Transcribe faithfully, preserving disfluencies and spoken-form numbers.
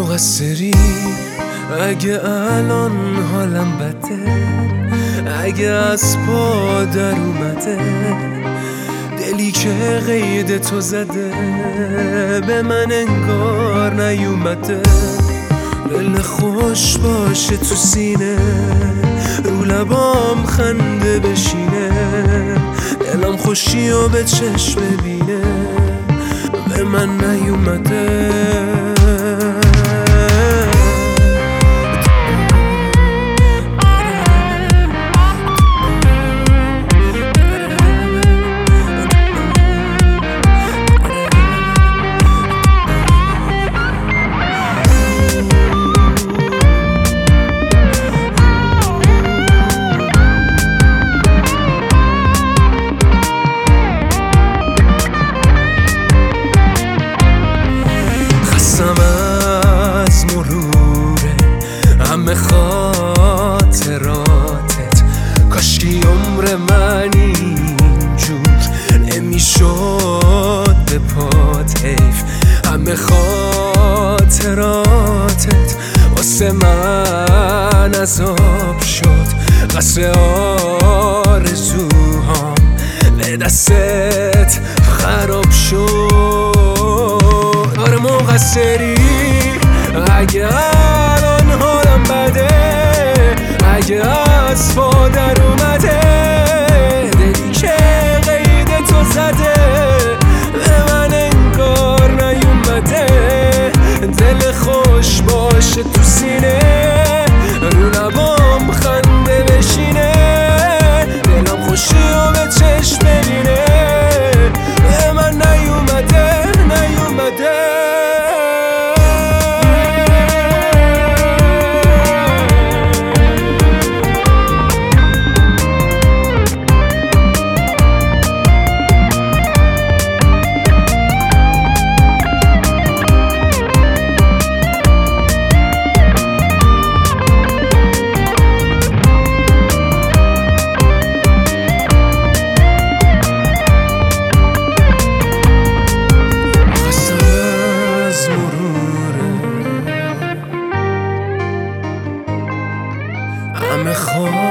مقصری اگه الان حالم بده، اگه از پا در اومده دلی که قید تو زده به من انگار نیومده. دل خوش باشه تو سینه، رو لبام خنده بشینه، دلم خوشی و به چشم ببینه به من نیومده. از مروره همه خاطراتت، کاشکی عمر من اینجور نمیشد به پات حیف. همه خاطراتت واسه من عذاب شد، قصر آرزوهام به دستت خراب شد. آره مقصری اگه الان حالم بده، اگه از پا در اومده دلی که قید تو زده به من انگار نیومده. دل خوش باشه تو سینه، رو لبام خنده بشینه، دلم خوشی و به چشم ببینه به من نیومده نیومده. همه